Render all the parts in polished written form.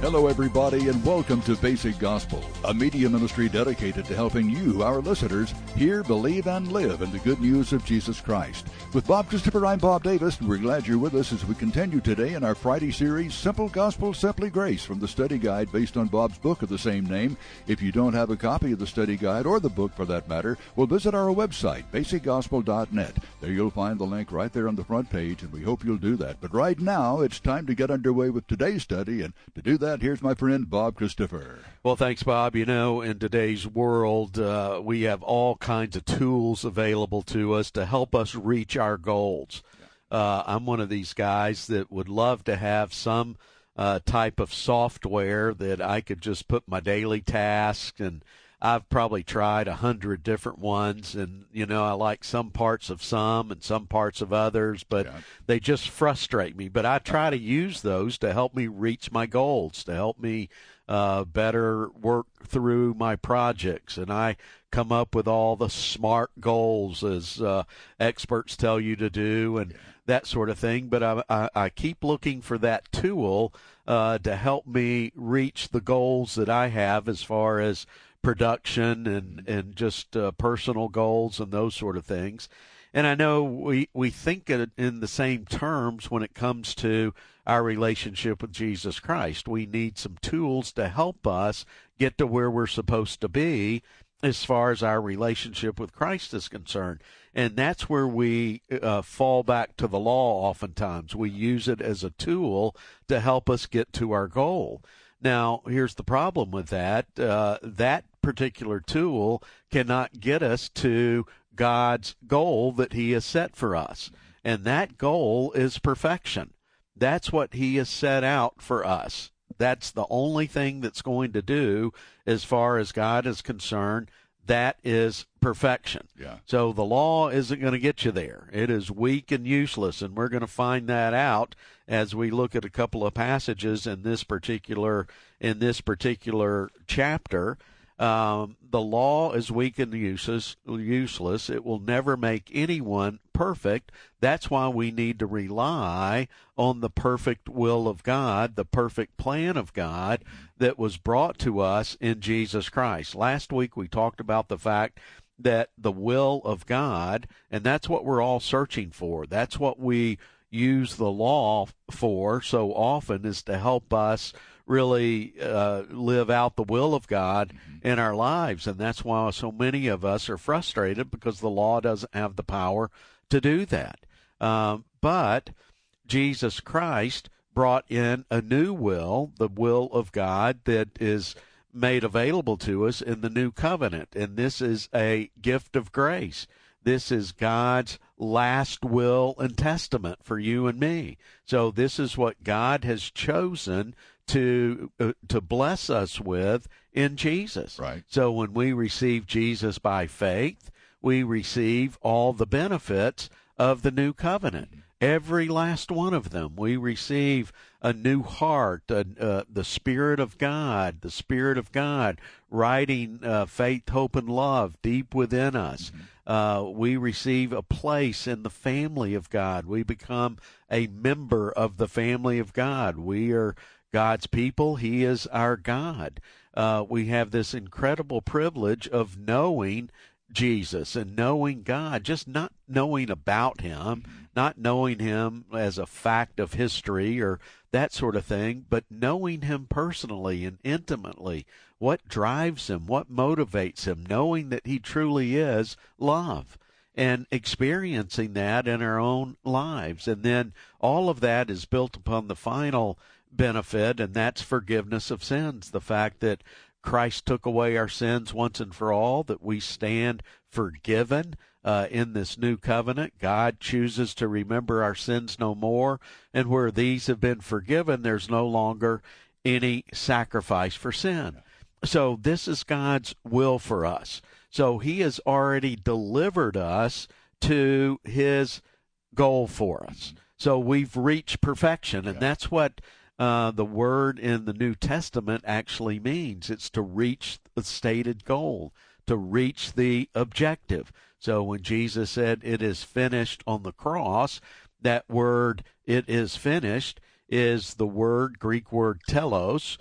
Hello, everybody, and welcome to Basic Gospel, a media ministry dedicated to helping you, our listeners, hear, believe, and live in the good news of Jesus Christ. With Bob Christopher, I'm Bob Davis, and we're glad you're with us as we continue today in our Friday series, Simple Gospel, Simply Grace, from the study guide based on Bob's book of the same name. If you don't have a copy of the study guide, or the book for that matter, well, visit our website, basicgospel.net. There you'll find the link right there on the front page, and we hope you'll do that. But right now, it's time to get underway with today's study, and to do that, here's my friend Bob Christopher. Well, thanks, Bob. You know, in today's world, we have all kinds of tools available to us to help us reach our goals. I'm one of these guys that would love to have some type of software that I could just put my daily tasks, and I've probably tried 100 different ones, and, you know, I like some parts of some and some parts of others, but they just frustrate me. But I try to use those to help me reach my goals, to help me better work through my projects, and I come up with all the SMART goals, as experts tell you to do, and that sort of thing. But I keep looking for that tool to help me reach the goals that I have as far as production and just personal goals and those sort of things. And I know we think in the same terms when it comes to our relationship with Jesus Christ. We need some tools to help us get to where we're supposed to be as far as our relationship with Christ is concerned. And that's where we fall back to the law oftentimes. We use it as a tool to help us get to our goal. Now, here's the problem with that. That particular tool cannot get us to God's goal that he has set for us. And that goal is perfection. That's what he has set out for us. That's the only thing that's going to do as far as God is concerned. That is perfection. So the law isn't going to get you there. It is weak and useless, and we're going to find that out as we look at a couple of passages in this particular chapter. The law is weak and useless. It will never make anyone perfect. That's why we need to rely on the perfect will of God, the perfect plan of God that was brought to us in Jesus Christ. Last week we talked about the fact that the will of God, and that's what we're all searching for. That's what we use the law for so often, is to help us really live out the will of God in our lives. And that's why so many of us are frustrated, because the law doesn't have the power to do that. But Jesus Christ brought in a new will, the will of God that is made available to us in the new covenant. And this is a gift of grace. This is God's last will and testament for you and me. So this is what God has chosen to bless us with in Jesus. Right. So when we receive Jesus by faith, we receive all the benefits of the new covenant. Every last one of them. We receive a new heart, the Spirit of God writing faith, hope, and love deep within us. We receive a place in the family of God. We become a member of the family of God. We are God's people. He is our God. We have this incredible privilege of knowing Jesus and knowing God, just not knowing about him, not knowing him as a fact of history or that sort of thing, but knowing him personally and intimately, what drives him, what motivates him, knowing that he truly is love, and experiencing that in our own lives. And then all of that is built upon the final benefit, and that's forgiveness of sins, the fact that Christ took away our sins once and for all, that we stand forgiven in this new covenant. God chooses to remember our sins no more, and where these have been forgiven, there's no longer any sacrifice for sin. So this is God's will for us. So he has already delivered us to his goal for us. So we've reached perfection, and that's what the word in the New Testament actually means. It's to reach the stated goal, to reach the objective. So when Jesus said, "It is finished" on the cross, that word, "it is finished," is the Greek word telos.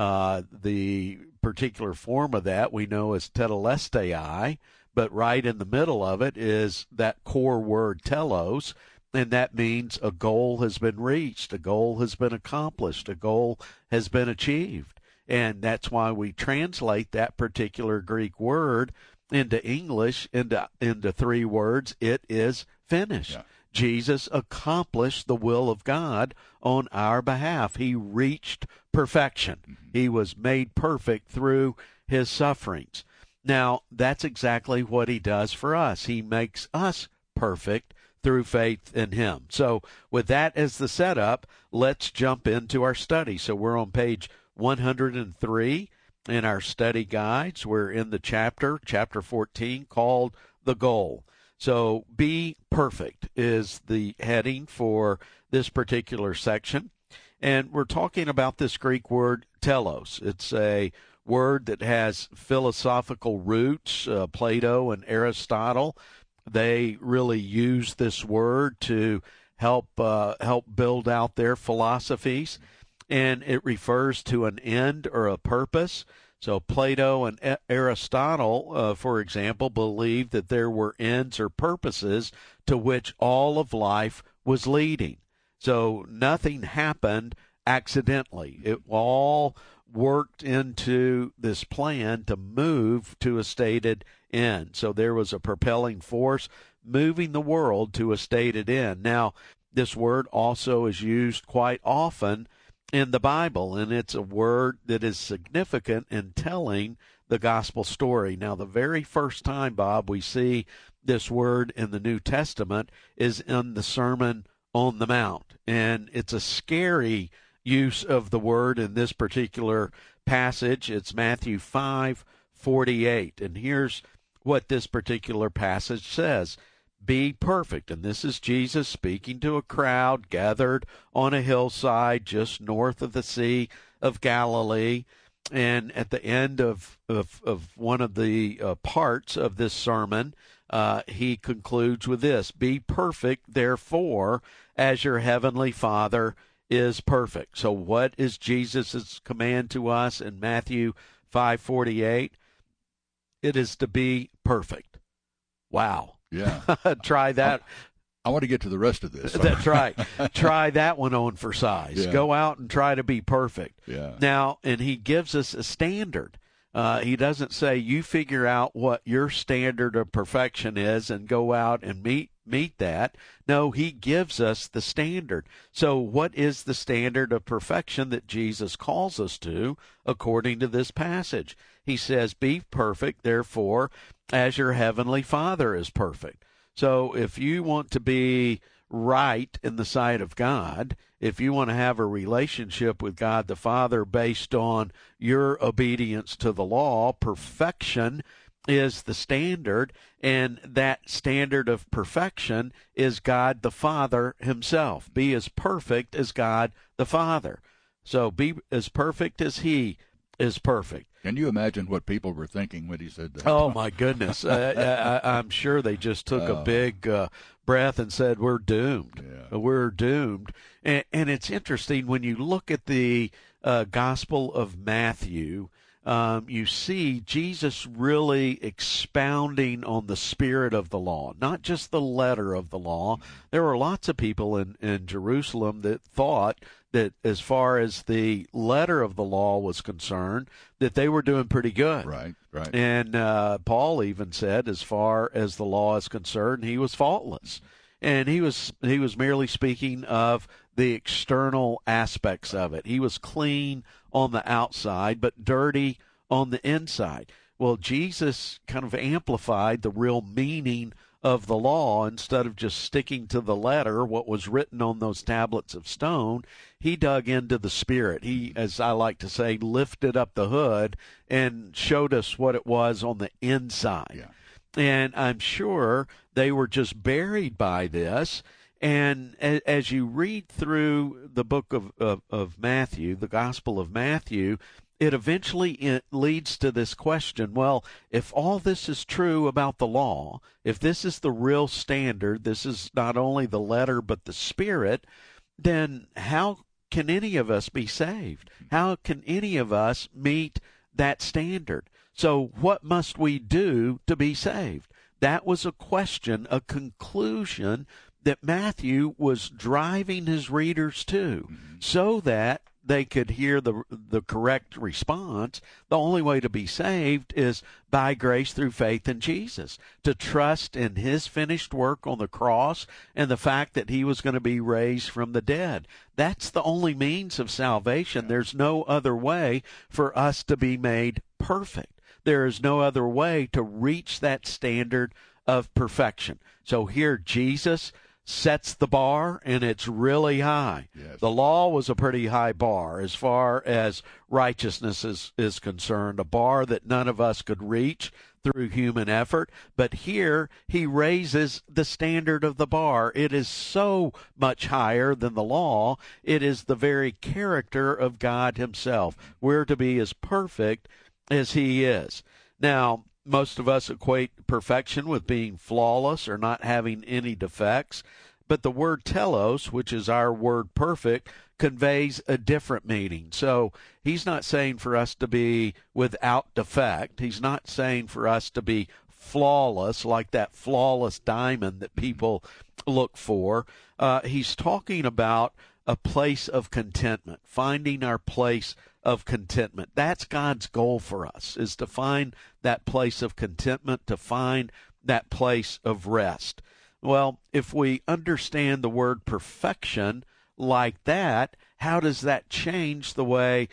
The particular form of that we know as tetelestai, but right in the middle of it is that core word telos, and that means a goal has been reached, a goal has been accomplished, a goal has been achieved. And that's why we translate that particular Greek word into English into three words. It is finished. Yeah. Jesus accomplished the will of God on our behalf. He reached perfection. He was made perfect through his sufferings. Now, that's exactly what he does for us. He makes us perfect through faith in him. So with that as the setup, let's jump into our study. So we're on page 103 in our study guides. We're in the chapter 14, called The Goal. So be perfect is the heading for this particular section. And we're talking about this Greek word telos. It's a word that has philosophical roots. Plato and Aristotle, they really use this word to help build out their philosophies. And it refers to an end or a purpose. So Plato and Aristotle, for example, believed that there were ends or purposes to which all of life was leading. So nothing happened accidentally. It all worked into this plan to move to a stated end. So there was a propelling force moving the world to a stated end. Now, this word also is used quite often in the Bible, and it's a word that is significant in telling the gospel story. Now, the very first time, Bob, we see this word in the New Testament is in the Sermon on the Mount, and it's a scary use of the word in this particular passage. It's Matthew 5:48, and here's what this particular passage says. Be perfect. And this is Jesus speaking to a crowd gathered on a hillside just north of the Sea of Galilee. And at the end of one of the parts of this sermon, he concludes with this: be perfect, therefore, as your heavenly Father is perfect. So what is Jesus' command to us in Matthew 5:48? It is to be perfect. Wow. Yeah. Try that. I want to get to the rest of this. That's right. Try that one on for size. Yeah. Go out and try to be perfect. Yeah. Now, and he gives us a standard. He doesn't say you figure out what your standard of perfection is and go out and meet that. No, he gives us the standard. So what is the standard of perfection that Jesus calls us to according to this passage? He says, be perfect, therefore, as your heavenly Father is perfect. So if you want to be right in the sight of God, if you want to have a relationship with God the Father based on your obedience to the law, perfection is the standard, and that standard of perfection is God the Father himself. Be as perfect as God the Father. So be as perfect as he is perfect. Can you imagine what people were thinking when he said that? Oh, my goodness. I'm sure they just took a big breath and said, we're doomed. Yeah. We're doomed. And it's interesting, when you look at the Gospel of Matthew, you see Jesus really expounding on the spirit of the law, not just the letter of the law. There were lots of people in Jerusalem that thought that as far as the letter of the law was concerned, that they were doing pretty good. Right. And Paul even said, as far as the law is concerned, he was faultless. And he was merely speaking of the external aspects of it. He was clean on the outside, but dirty on the inside. Well, Jesus kind of amplified the real meaning of the law. Instead of just sticking to the letter, what was written on those tablets of stone, he dug into the spirit. He, as I like to say, lifted up the hood and showed us what it was on the inside. Yeah. And I'm sure they were just buried by this. And as you read through the book of Matthew, the Gospel of Matthew, it eventually leads to this question: well, if all this is true about the law, if this is the real standard, this is not only the letter but the spirit, then how can any of us be saved? How can any of us meet that standard? So what must we do to be saved? That was a question, a conclusion that Matthew was driving his readers to, so that they could hear the correct response. The only way to be saved is by grace through faith in Jesus, to trust in his finished work on the cross and the fact that he was going to be raised from the dead. That's the only means of salvation. There's no other way for us to be made perfect. There is no other way to reach that standard of perfection. So here Jesus sets the bar, and it's really high. Yes. The law was a pretty high bar as far as righteousness is concerned, a bar that none of us could reach through human effort. But here he raises the standard of the bar. It is so much higher than the law. It is the very character of God himself. We're to be as perfect as he is. Now, most of us equate perfection with being flawless or not having any defects, but the word telos, which is our word perfect, conveys a different meaning. So he's not saying for us to be without defect. He's not saying for us to be flawless, like that flawless diamond that people look for. He's talking about a place of contentment, finding our place of contentment. That's God's goal for us, is to find that place of contentment, to find that place of rest. Well, if we understand the word perfection like that, how does that change the way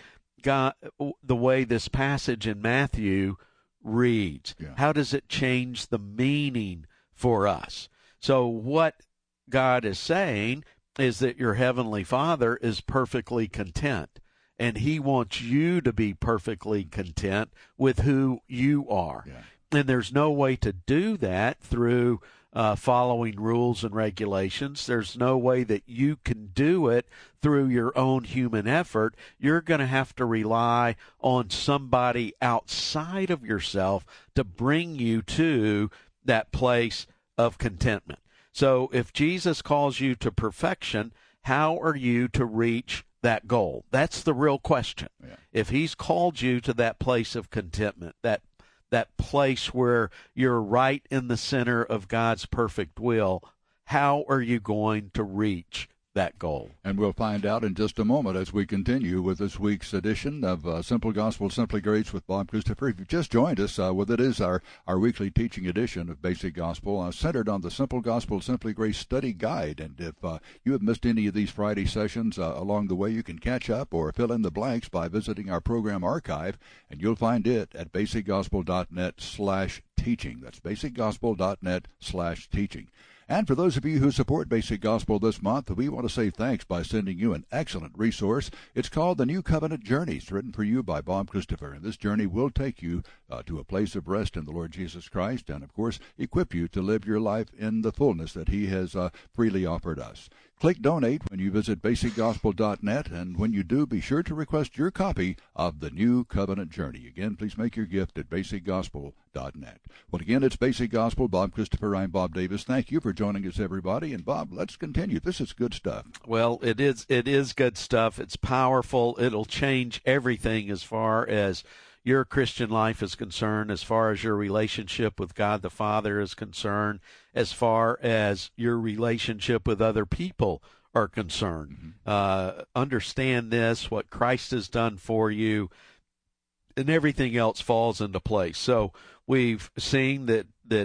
this passage in Matthew reads? Yeah. How does it change the meaning for us? So what God is saying is that your heavenly Father is perfectly content, and he wants you to be perfectly content with who you are. Yeah. And there's no way to do that through following rules and regulations. There's no way that you can do it through your own human effort. You're going to have to rely on somebody outside of yourself to bring you to that place of contentment. So if Jesus calls you to perfection, how are you to reach that goal? That's the real question. Yeah. If he's called you to that place of contentment, that place where you're right in the center of God's perfect will, how are you going to reach that goal? And we'll find out in just a moment as we continue with this week's edition of Simple Gospel, Simply Grace with Bob Christopher. If you've just joined us, it is our weekly teaching edition of Basic Gospel, centered on the Simple Gospel, Simply Grace study guide. And if you have missed any of these Friday sessions along the way, you can catch up or fill in the blanks by visiting our program archive, and you'll find it at basicgospel.net/teaching. That's basicgospel.net/teaching. And for those of you who support Basic Gospel this month, we want to say thanks by sending you an excellent resource. It's called The New Covenant Journeys, written for you by Bob Christopher. And this journey will take you to a place of rest in the Lord Jesus Christ and, of course, equip you to live your life in the fullness that he has freely offered us. Click Donate when you visit basicgospel.net, and when you do, be sure to request your copy of The New Covenant Journey. Again, please make your gift at basicgospel.net. Well, again, it's Basic Gospel. Bob Christopher, I'm Bob Davis. Thank you for joining us, everybody. And, Bob, let's continue. This is good stuff. Well, it is good stuff. It's powerful. It'll change everything as far as your Christian life is concerned, as far as your relationship with God the Father is concerned, as far as your relationship with other people are concerned. Understand this, what Christ has done for you, and everything else falls into place. So we've seen that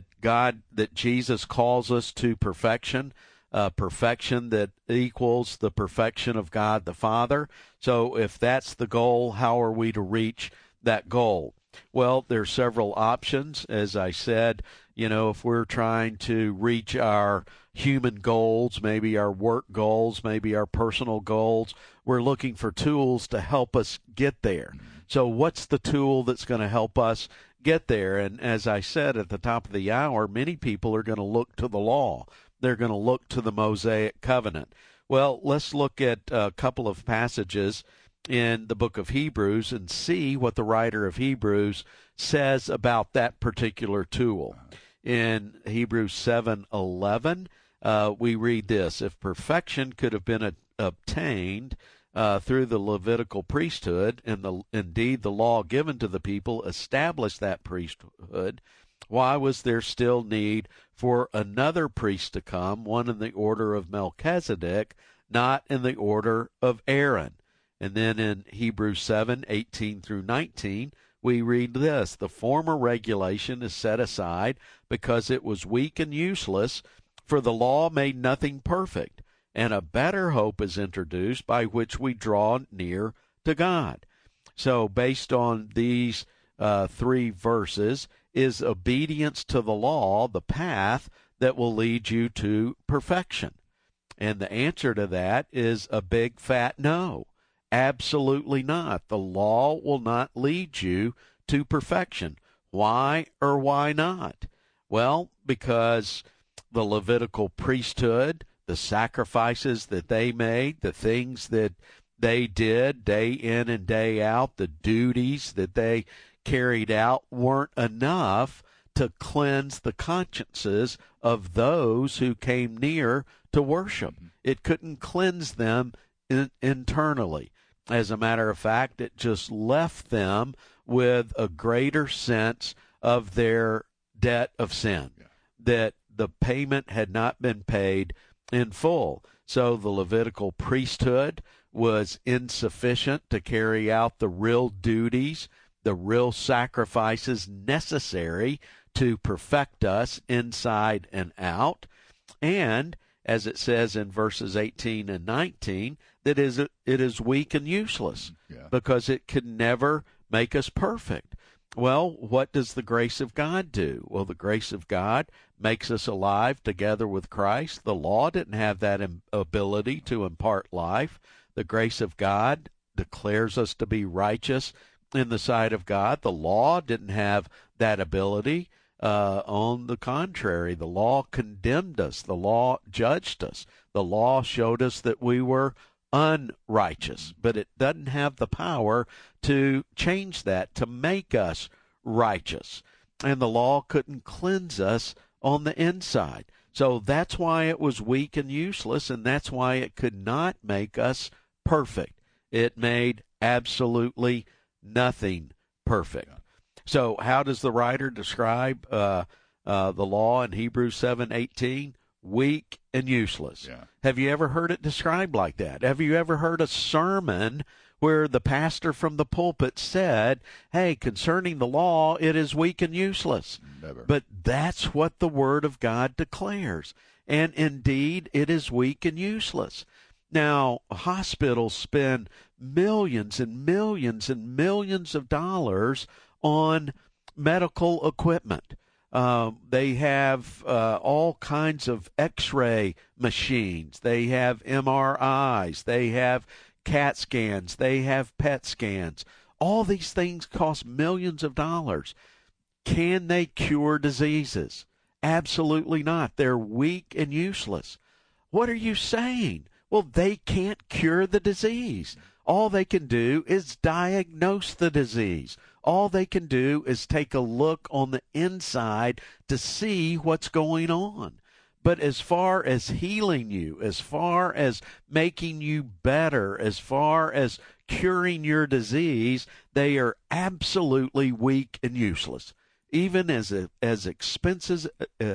Jesus calls us to perfection, perfection that equals the perfection of God the Father. So if that's the goal, how are we to reach that goal? Well, there's several options. As I said, if we're trying to reach our human goals, maybe our work goals, maybe our personal goals, we're looking for tools to help us get there. So what's the tool that's going to help us get there? And as I said at the top of the hour, many people are going to look to the law. They're going to look to the Mosaic covenant. Well, let's look at a couple of passages in the book of Hebrews and see what the writer of Hebrews says about that particular tool. In Hebrews 7:11, we read this: if perfection could have been obtained through the Levitical priesthood, and indeed the law given to the people established that priesthood, why was there still need for another priest to come, one in the order of Melchizedek, not in the order of Aaron? And then in Hebrews 7:18 through 19, we read this: the former regulation is set aside because it was weak and useless, for the law made nothing perfect, and a better hope is introduced by which we draw near to God. So based on these three verses, is obedience to the law the path that will lead you to perfection? And the answer to that is a big fat no. Absolutely not. The law will not lead you to perfection. Why or why not? Well, because the Levitical priesthood, the sacrifices that they made, the things that they did day in and day out, the duties that they carried out weren't enough to cleanse the consciences of those who came near to worship. It couldn't cleanse them internally. As a matter of fact, it just left them with a greater sense of their debt of sin, that the payment had not been paid in full. So the Levitical priesthood was insufficient to carry out the real duties, the real sacrifices necessary to perfect us inside and out. And as it says in verses 18 and 19, that it is weak and useless because it can never make us perfect. Well, what does the grace of God do? Well, the grace of God makes us alive together with Christ. The law didn't have that ability to impart life. The grace of God declares us to be righteous in the sight of God. The law didn't have that ability. On the contrary, the law condemned us. The law judged us. The law showed us that we were unrighteous, but it doesn't have the power to change that, to make us righteous. And the law couldn't cleanse us on the inside. So that's why it was weak and useless, and that's why it could not make us perfect. It made absolutely nothing perfect. So how does the writer describe the law in Hebrews 7:18? Weak and useless. Have you ever heard it described like that? Have you ever heard a sermon where the pastor from the pulpit said, hey, concerning the law, it is weak and useless? Never. But that's what the Word of God declares. And indeed, it is weak and useless. Now, hospitals spend millions and millions and millions of dollars on medical equipment. They have all kinds of X-ray machines. They have MRIs. They have CAT scans. They have PET scans. All these things cost millions of dollars. Can they cure diseases? Absolutely not. They're weak and useless. What are you saying? Well, they can't cure the disease. All they can do is diagnose the disease. All they can do is take a look on the inside to see what's going on. But as far as healing you, as far as making you better, as far as curing your disease, they are absolutely weak and useless. Even as expensive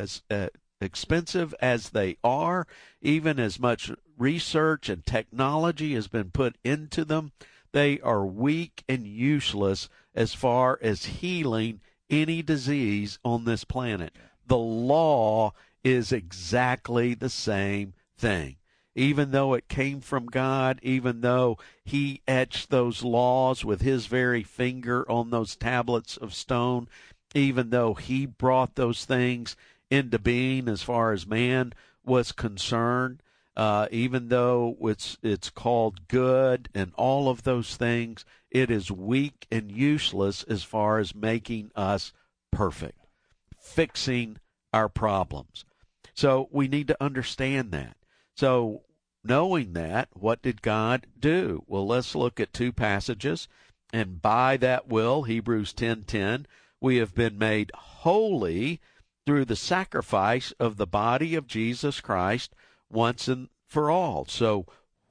as they are, even as much research and technology has been put into them, they are weak and useless as far as healing any disease on this planet. The law is exactly the same thing. Even though it came from God, even though He etched those laws with His very finger on those tablets of stone, even though He brought those things into being as far as man was concerned, even though it's called good and all of those things, it is weak and useless as far as making us perfect, fixing our problems. So we need to understand that. So knowing that, what did God do? Well, let's look at two passages. And by that will, Hebrews 10:10, we have been made holy through the sacrifice of the body of Jesus Christ once and for all. So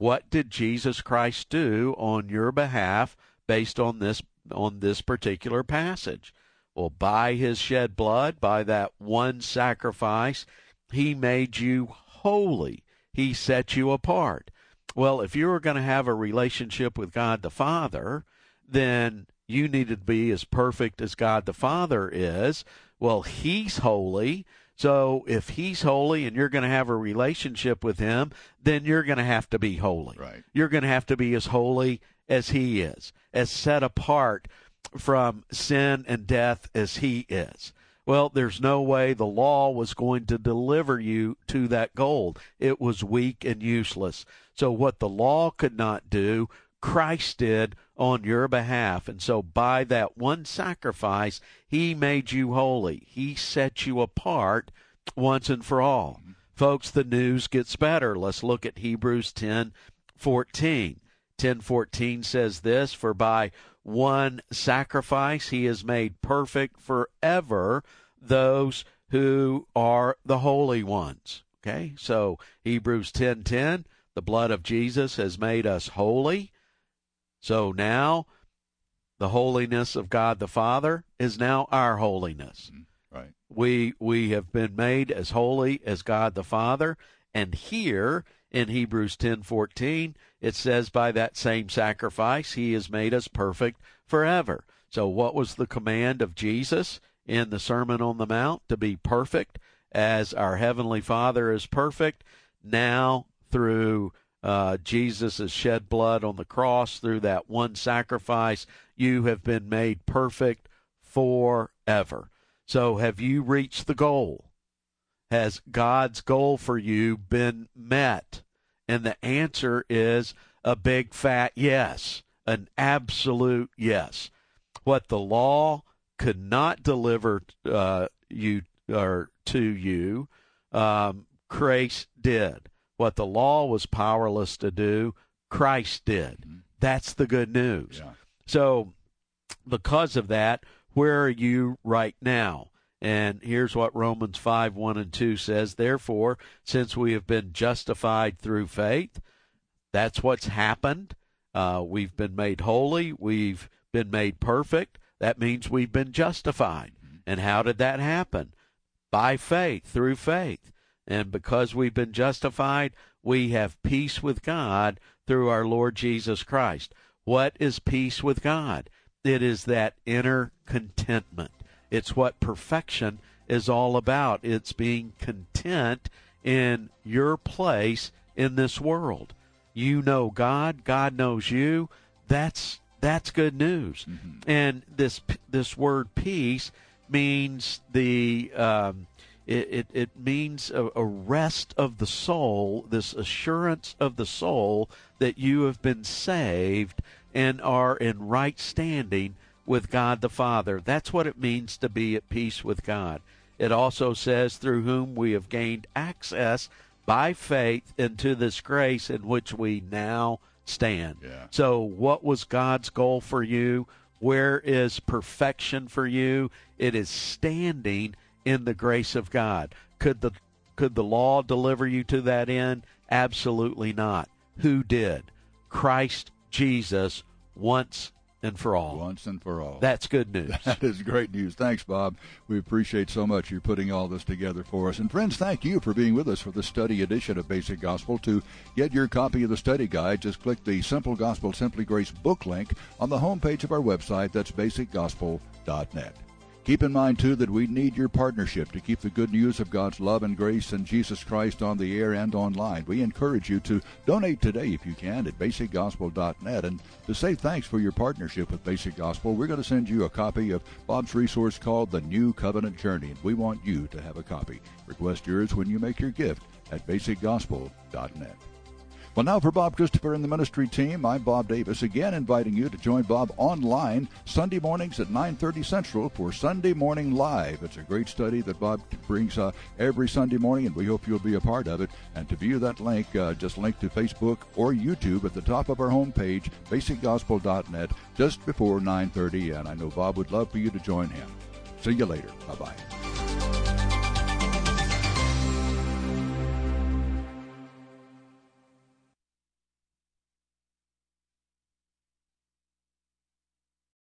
What did Jesus Christ do on your behalf based on this particular passage? Well, by his shed blood, by that one sacrifice, he made you holy. He set you apart. Well, if you were going to have a relationship with God the Father, then you needed to be as perfect as God the Father is. Well, he's holy. So if he's holy and you're going to have a relationship with him, then you're going to have to be holy. Right. You're going to have to be as holy as he is, as set apart from sin and death as he is. Well, there's no way the law was going to deliver you to that goal. It was weak and useless. So what the law could not do, Christ did on your behalf. And so by that one sacrifice, he made you holy. He set you apart once and for all. Folks, the news gets better. Let's look at Hebrews 10:14. 10:14 says this, "For by one sacrifice he has made perfect forever those who are the holy ones." Okay, so Hebrews 10:10, the blood of Jesus has made us holy. So now the holiness of God the Father is now our holiness. Right. We have been made as holy as God the Father, and here in Hebrews 10:14 it says by that same sacrifice he has made us perfect forever. So what was the command of Jesus in the Sermon on the Mount? To be perfect as our Heavenly Father is perfect. Now through Jesus' shed blood on the cross, through that one sacrifice, you have been made perfect forever. So have you reached the goal? Has God's goal for you been met? And the answer is a big fat yes, an absolute yes. What the law could not deliver you or to you, Christ did. What the law was powerless to do, Christ did. That's the good news. Yeah. So because of that, where are you right now? And here's what Romans 5:1-2 says. "Therefore, since we have been justified through faith," that's what's happened. We've been made holy. We've been made perfect. That means we've been justified. And how did that happen? By faith, through faith. And because we've been justified, we have peace with God through our Lord Jesus Christ. What is peace with God? It is that inner contentment. It's what perfection is all about. It's being content in your place in this world. You know God. God knows you. That's good news. And this word peace means it means a rest of the soul, this assurance of the soul that you have been saved and are in right standing with God the Father. That's what it means to be at peace with God. It also says, through whom we have gained access by faith into this grace in which we now stand. Yeah. So what was God's goal for you? Where is perfection for you? It is standing in the grace of God. Could the law deliver you to that end? Absolutely not. Who did? Christ Jesus, once and for all. Once and for all. That's good news. That is great news. Thanks, Bob. We appreciate so much you putting all this together for us. And friends, thank you for being with us for the study edition of Basic Gospel. To get your copy of the study guide, just click the Simple Gospel, Simply Grace book link on the homepage of our website. That's basicgospel.net. Keep in mind, too, that we need your partnership to keep the good news of God's love and grace and Jesus Christ on the air and online. We encourage you to donate today, if you can, at basicgospel.net. And to say thanks for your partnership with Basic Gospel, we're going to send you a copy of Bob's resource called The New Covenant Journey, and we want you to have a copy. Request yours when you make your gift at basicgospel.net. Well, now for Bob Christopher and the ministry team, I'm Bob Davis, again inviting you to join Bob online Sunday mornings at 9:30 Central for Sunday Morning Live. It's a great study that Bob brings every Sunday morning, and we hope you'll be a part of it. And to view that link, just link to Facebook or YouTube at the top of our homepage, basicgospel.net, just before 9:30, and I know Bob would love for you to join him. See you later. Bye-bye.